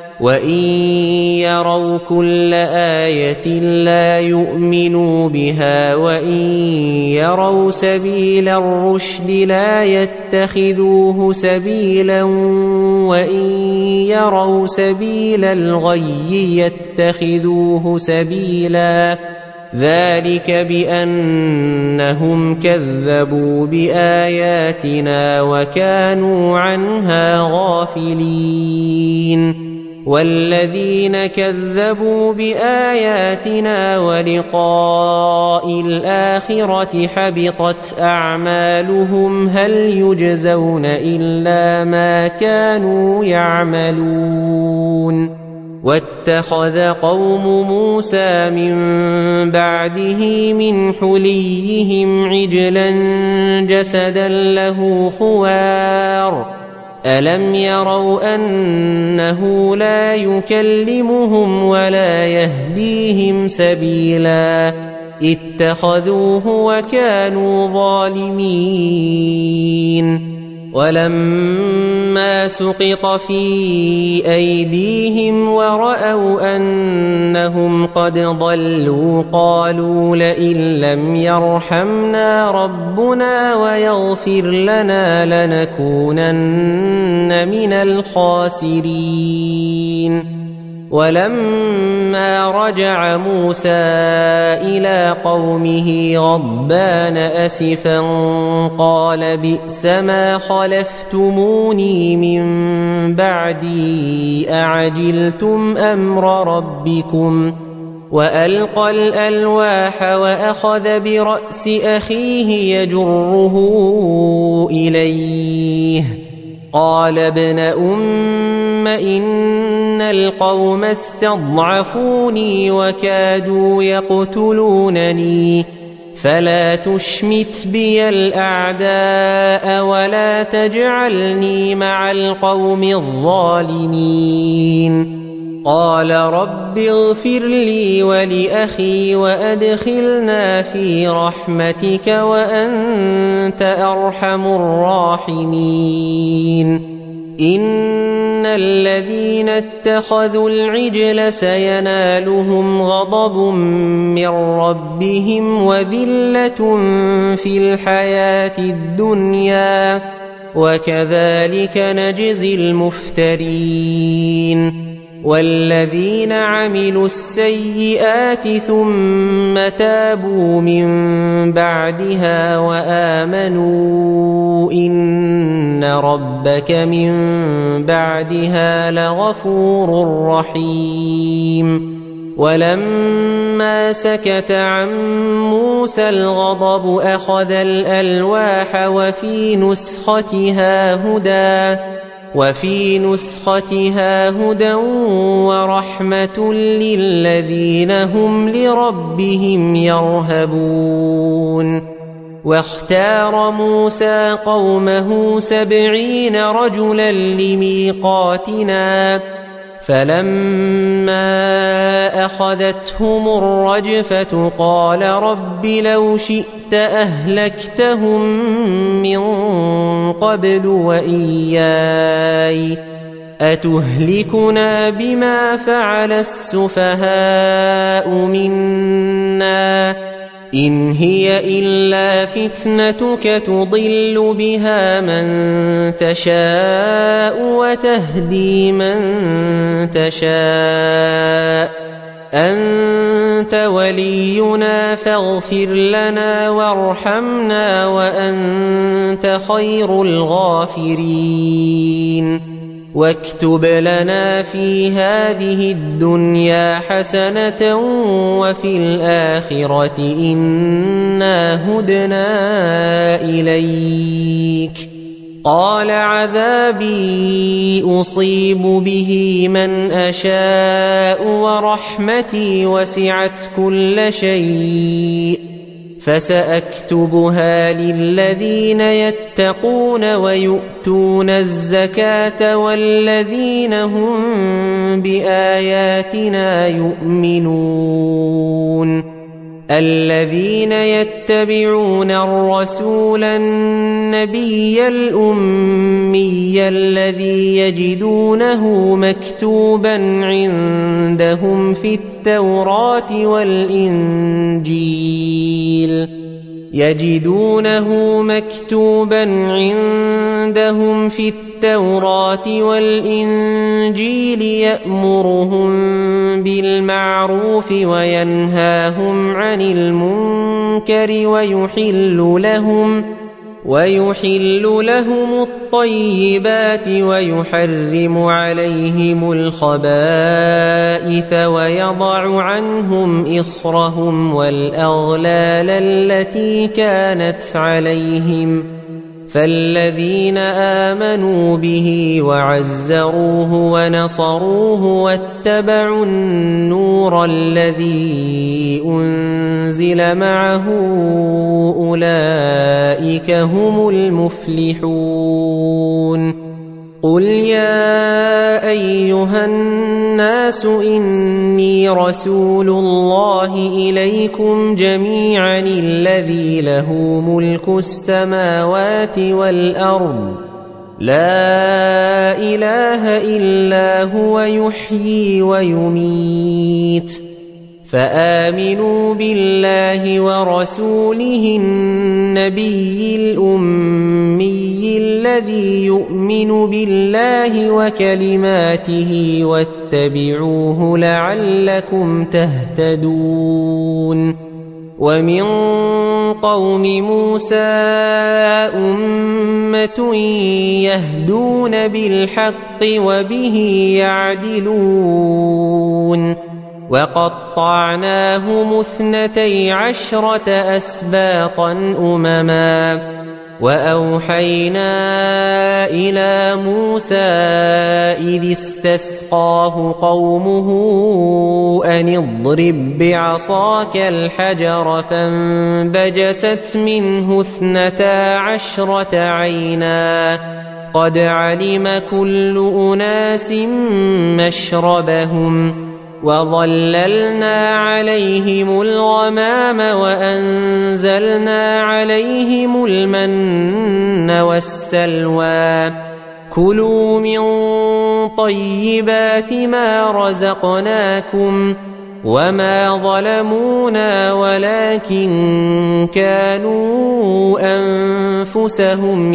وإن يروا سبيل الرشد لا يتخذوه سبيلا وإن يروا سبيل الغي يتخذوه سبيلا ذلك بأنهم كذبوا بآياتنا وكانوا عنها غافلين والذين كذبوا بآياتنا ولقاء الآخرة حبطت أعمالهم هل يجزون إلا ما كانوا يعملون واتخذ قوم موسى من بعده من حليهم عجلا جسدا له خوار ألم يروا أنه لا يكلمهم ولا يهديهم سبيلا اتخذوه وكانوا ظالمين ولما فلما سقط في أيديهم ورأوا أنهم قد ضلوا قالوا لئن لم يرحمنا ربنا ويغفر لنا لنكونن من الخاسرين. ولما رجع موسى إلى قومه غضبان أسفا قال بئس ما خلفتموني من بعدي أعجلتم أمر ربكم. وألقى الألواح وأخذ برأس أخيه يجره إليه قال ابن إن القوم استضعفوني وكادوا يقتلونني فلا تشمت بي الأعداء ولا تجعلني مع القوم الظالمين. قال رب اغفر لي ولأخي وأدخلنا في رحمتك وأنت أرحم الراحمين. إن الذين اتخذوا العجل سينالهم غضب من ربهم وذلة في الحياة الدنيا وكذلك نجزي المفترين. والذين عملوا السيئات ثم تابوا من بعدها وآمنوا إن ربك من بعدها لغفور رحيم. ولما سكت عن موسى الغضب أخذ الألواح وفي نسختها هدى ورحمة للذين هم لربهم يرهبون. واختار موسى قومه 70 رجلا لميقاتنا فلما أخذتهم الرجفة قال رب لو شئت أهلكتهم من قبل وإياي أتهلكنا بما فعل السفهاء منا إن هي إلا فتنتك تضل بها من تشاء وتهدي من تشاء أنت ولينا فاغفر لنا وارحمنا وأنت خير الغافرين. واكتب لنا في هذه الدنيا حسنة وفي الآخرة إنا هدنا إليك. قال عذابي أصيب به من أشاء ورحمتي وسعت كل شيء فسأكتبها للذين يتقون ويؤتون الزكاة والذين هم بآياتنا يؤمنون. الذين يتبعون الرسول النبي الأمي الذي يجدونه مكتوبا عندهم في التوراة والإنجيل يأمرهم بالمعروف وينهاهم عن المنكر ويحل لهم الطيبات ويحرم عليهم الخبائث ويضع عنهم إصرهم والأغلال التي كانت عليهم. فالذين آمنوا به وعزروه ونصروه واتبعوا النور الذي أنزل معه أولئك هم المفلحون. قل يا أيها الناس إني رسول الله إليكم جميعا الذي له ملك السماوات والأرض لا إله إلا هو يحيي ويميت فآمنوا بالله ورسوله النبي الأمي الذي يؤمن بالله وكلماته واتبعوه لعلكم تهتدون ومن قوم موسى أمة يهدون بالحق وبه يعدلون وقطعناهم 12 أسباطا أمما وأوحينا إلى موسى إذ استسقاه قومه أن اضرب بعصاك الحجر فانبجست منه 12 عينا قد علم كل أناس مشربهم وظللنا عليهم الغمام وأنزلنا عليهم المن والسلوى كلوا من طيبات ما رزقناكم وما ظلمونا ولكن كانوا أنفسهم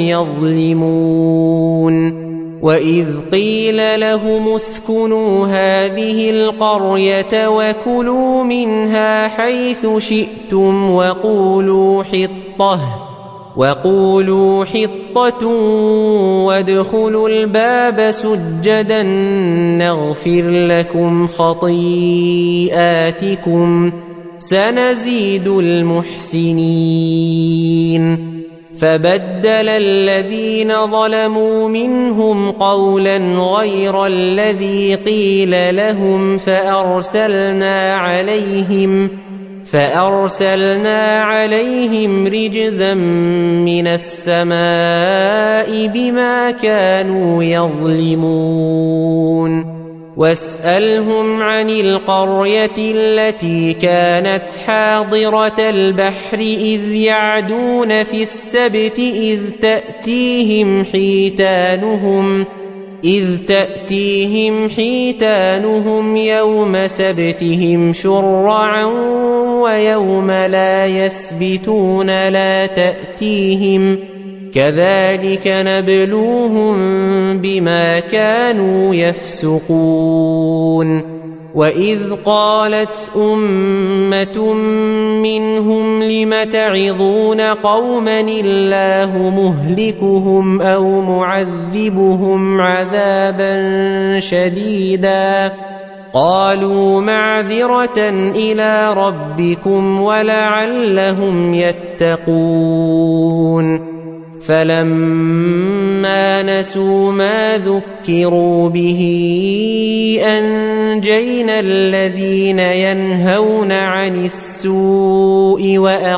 يظلمون وإذ قيل لهم اسكنوا هذه القرية وكلوا منها حيث شئتم وقولوا حطة وادخلوا الباب سجدا نغفر لكم خطيئاتكم سنزيد المحسنين فبدل الذين ظلموا منهم قولا غير الذي قيل لهم فأرسلنا عليهم رجزا من السماء بما كانوا يظلمون واسألهم عن القرية التي كانت حاضرة البحر إذ يعدون في السبت إذ تأتيهم حيتانهم يوم سبتهم شرعا ويوم لا يسبتون لا تأتيهم كذلك نبلوهم بما كانوا يفسقون وإذ قالت أمة منهم لم تعظون قوما الله مهلكهم أو معذبهم عذابا شديدا قالوا معذرة إلى ربكم ولعلهم يتقون فلما نسوا ما ذكروا به أنجينا الذين ينهون عن السوء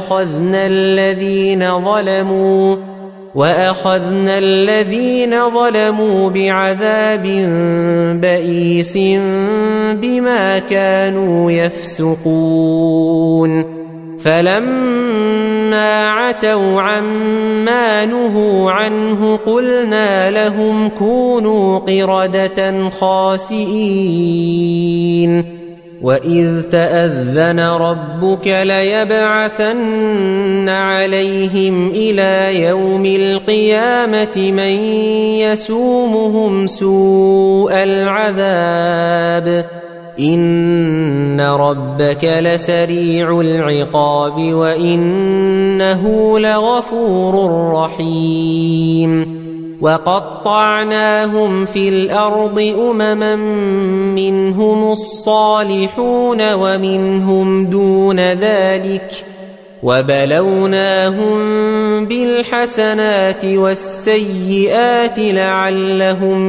وأخذنا الذين ظلموا بعذاب بئيس بما كانوا يفسقون فلما عتوا عما نهوا عنه قلنا لهم كونوا قردة خاسئين وإذ تأذن ربك ليبعثن عليهم إلى يوم القيامة من يسومهم سوء العذاب إن ربك لسريع العقاب وإنه لغفور رحيم وقطعناهم في الأرض أمما منهم الصالحون ومنهم دون ذلك وبلوناهم بالحسنات والسيئات لعلهم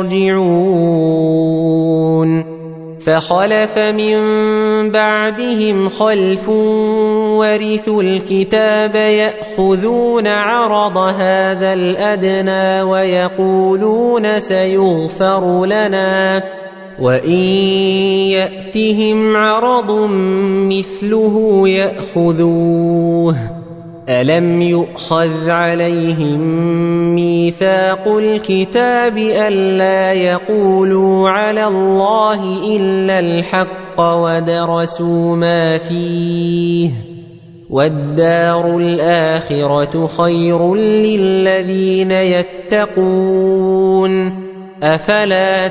يرجعون فخلف من بعدهم خلف ورثوا الكتاب يأخذون عرض هذا الأدنى ويقولون سيغفر لنا وإن يأتهم عرض مثله يأخذوه ألم يؤخذ عليهم ميثاق الكتاب ألا يقولوا على الله إلا الحق ودرسوا ما فيه والدار الآخرة خير للذين يتقون أفلا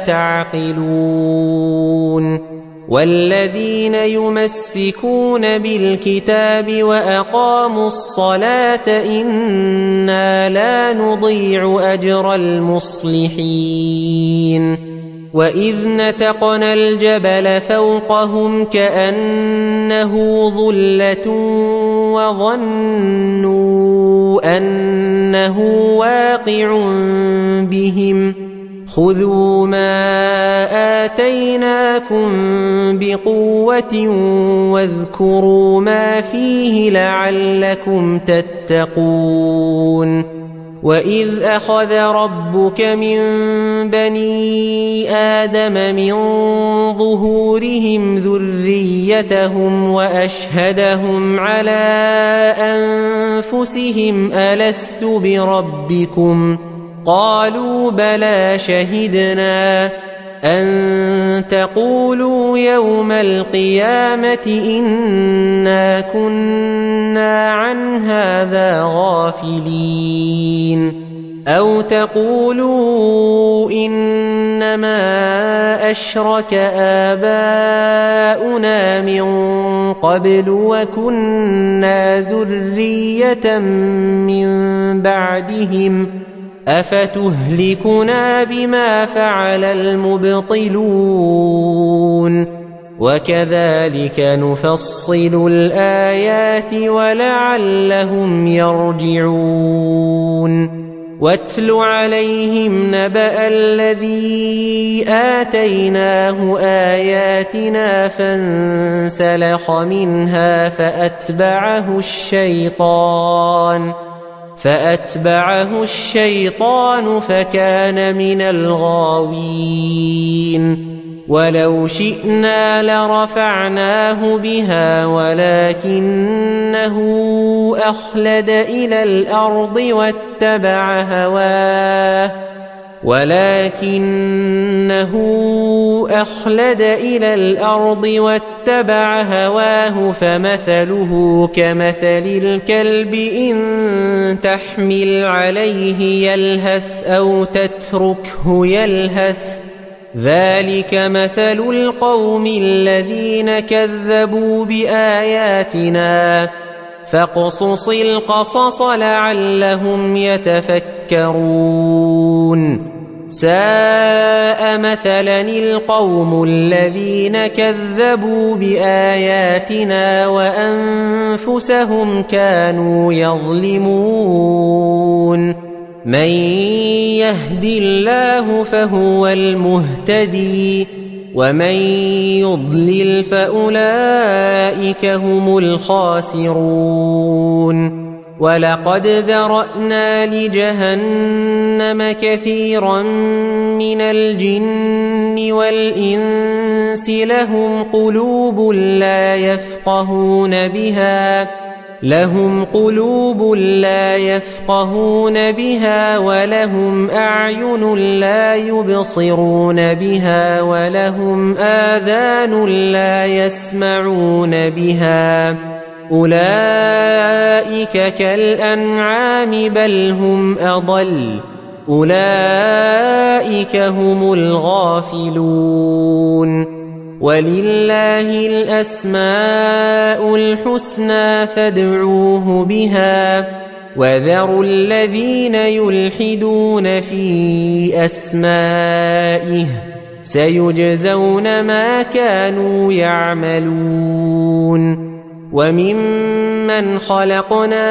تعقلون والذين يمسكون بالكتاب وأقاموا الصلاة إنا لا نضيع أجر المصلحين وإذ نتقنا الجبل فوقهم كأنه ظلة وظنوا أنه واقع بهم خذوا ما آتيناكم بقوة واذكروا ما فيه لعلكم تتقون وإذ أخذ ربك من بني آدم من ظهورهم ذريتهم وأشهدهم على أنفسهم ألست بربكم قالوا بلى شهدنا أن تقولوا يوم القيامة إنا كنا عن هذا غافلين أو تقولوا إنما أشرك آباؤنا من قبل وكنا ذرية من بعدهم أفتهلكنا بما فعل المبطلون وكذلك نفصل الآيات ولعلهم يرجعون واتل عليهم نبأ الذي آتيناه آياتنا فانسلخ منها فأتبعه الشيطان فكان من الغاوين ولو شئنا لرفعناه بها ولكنه أخلد إلى الأرض واتبع هواه فمثله كمثل الكلب إن تحمل عليه يلهث أو تتركه يلهث ذلك مثل القوم الذين كذبوا بآياتنا فاقصص القصص لعلهم يتفكرون ساء مثلا القوم الذين كذبوا بآياتنا وأنفسهم كانوا يظلمون من يهد الله فهو المهتدي ومن يضلل فأولئك هم الخاسرون ولقد ذرأنا لجهنم كثيرا من الجن والإنس لهم قلوب لا يفقهون بها ولهم أعين لا يبصرون بها ولهم آذان لا يسمعون بها أولئك كالأنعام بل هم أضل أولئك هم الغافلون ولله الأسماء الحسنى فادعوه بها وذروا الذين يلحدون في أسمائه سيجزون ما كانوا يعملون وممن خلقنا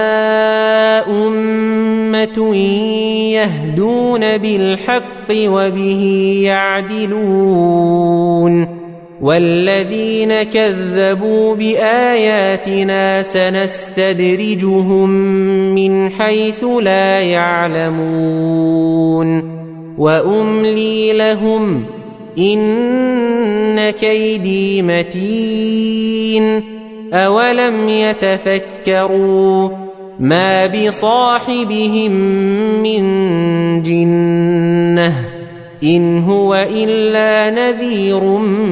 أمة يهدون بالحق وبه يعدلون والذين كذبوا بآياتنا سنستدرجهم من حيث لا يعلمون وأملي لهم إن كيدي متين أولم يتفكروا ما بصاحبهم من جنة إن هو إلا نذير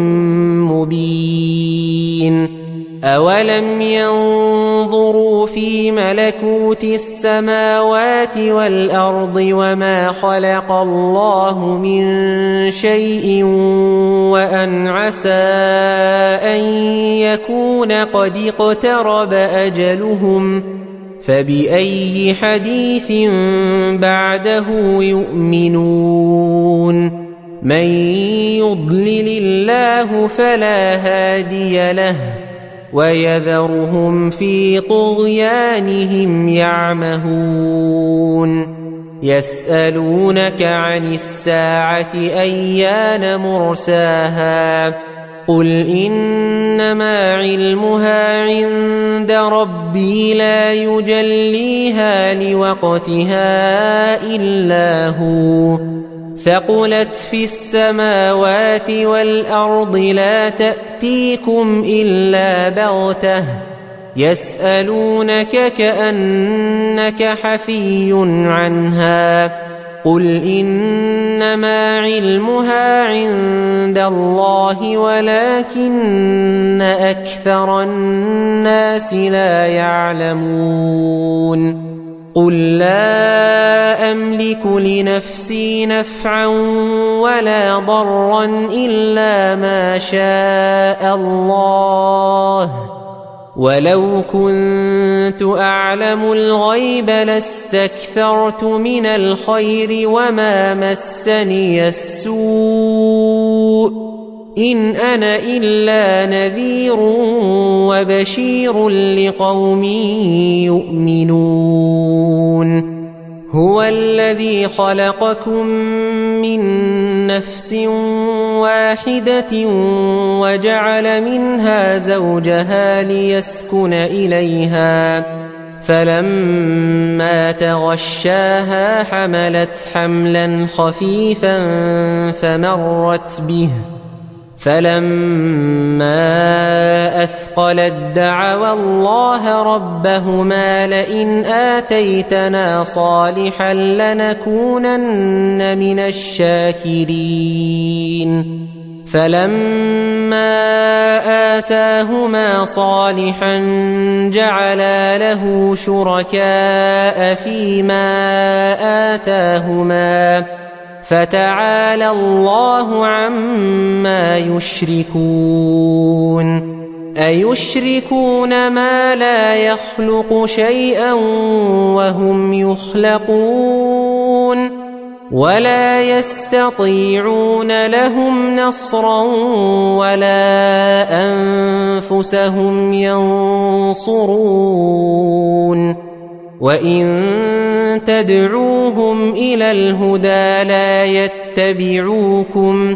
مبين أولم ينظروا في ملكوت السماوات والأرض وما خلق الله من شيء وأن عسى أن يكون قد اقترب أجلهم فبأي حديث بعده يؤمنون من يضلل الله فلا هادي له ويذرهم في طغيانهم يعمهون يسألونك عن الساعة أيان مرساها قل إنما علمها عند ربي لا يجليها لوقتها إلا هو ثقلت في السماوات والأرض لا تأتيكم إلا بغتة يسألونك كأنك حفي عنها قل إنما علمها عند الله ولكن أكثر الناس لا يعلمون قل لا أملك لنفسي نفعا ولا ضرا إلا ما شاء الله ولو كنت أعلم الغيب لاستكثرت من الخير وما مسني السوء إن أنا إلا نذير وبشير لقوم يؤمنون هو الذي خلقكم من نفس واحدة وجعل منها زوجها ليسكن إليها فلما تغشاها حملت حملا خفيفا فمرت به فلما أثقلت دعوا الله ربهما لئن آتيتنا صالحا لنكونن من الشاكرين فلما آتاهما صالحا جعلا له شركاء فيما آتاهما فتعالى الله عما يشركون أيشركون ما لا يخلق شيئا وهم يخلقون ولا يستطيعون لهم نصرا ولا أنفسهم ينصرون وإن تدعوهم إلى الهدى لا يتبعوكم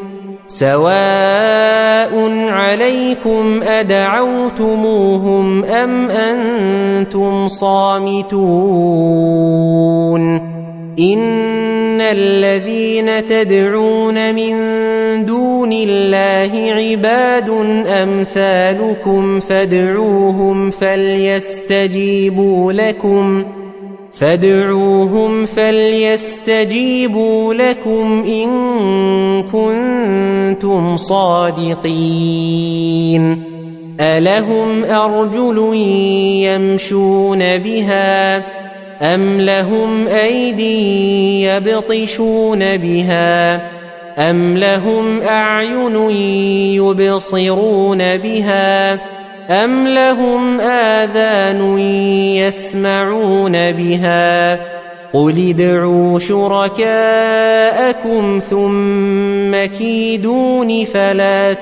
سواء عليكم أدعوتموهم أم أنتم صامتون إن الذين تدعون من دون الله عباد أمثالكم فادعوهم فليستجيبوا لكم إن كنتم صادقين ألهم أرجل يمشون بها أم لهم أيدي يبطشون بها أم لهم أعين يبصرون بها أم لهم آذان يسمعون بها قل ادعوا شركاءكم ثم كيدون فلا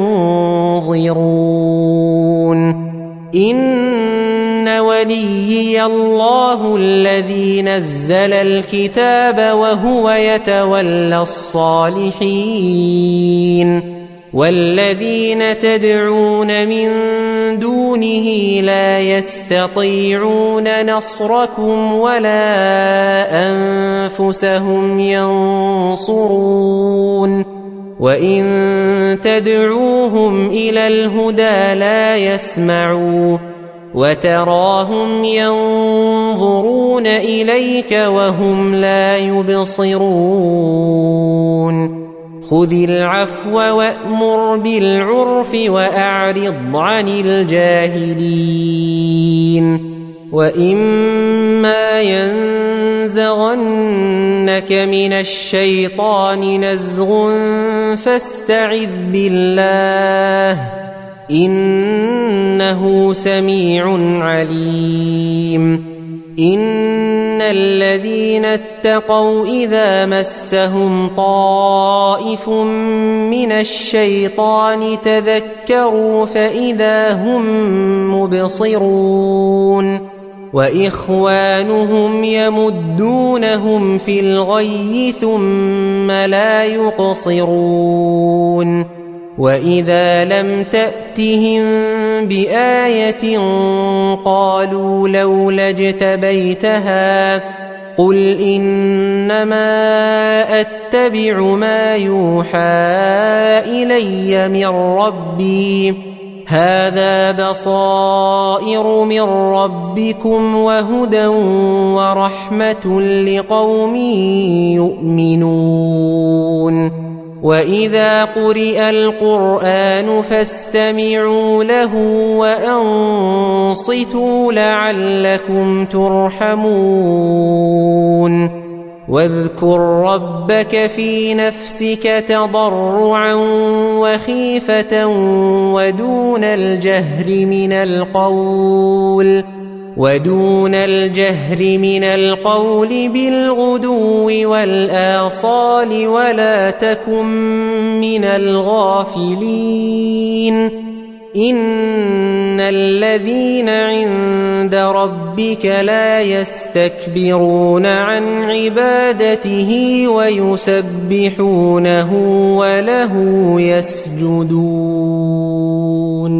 تنظرون إن وليي الله الذي نزل الكتاب وهو يتولى الصالحين والذين تدعون من دونه لا يستطيعون نصركم ولا أنفسهم ينصرون وإن تدعوهم إلى الهدى لا يسمعوا وتراهم ينظرون ينظرون إليك وهم لا يبصرون خذ العفو وأمر بالعرف وأعرض عن الجاهلين وإما ينزغنك من الشيطان نزغ فاستعذ بالله إنه سميع عليم إن الذين اتقوا إذا مسهم طائف من الشيطان تذكروا فإذا هم مبصرون وإخوانهم يمدونهم في الغي ثم لا يقصرون وإذا لم تأتهم بآية قالوا لولا اجتبيتها قل إنما أتبع ما يوحى إلي من ربي هذا بصائر من ربكم وهدى ورحمة لقوم يؤمنون وإذا قرئ القرآن فاستمعوا له وأنصتوا لعلكم ترحمون واذكر ربك في نفسك تضرعا وخيفة ودون الجهر من القول بالغدو والآصال ولا تكن من الغافلين إن الذين عند ربك لا يستكبرون عن عبادته ويسبحونه وله يسجدون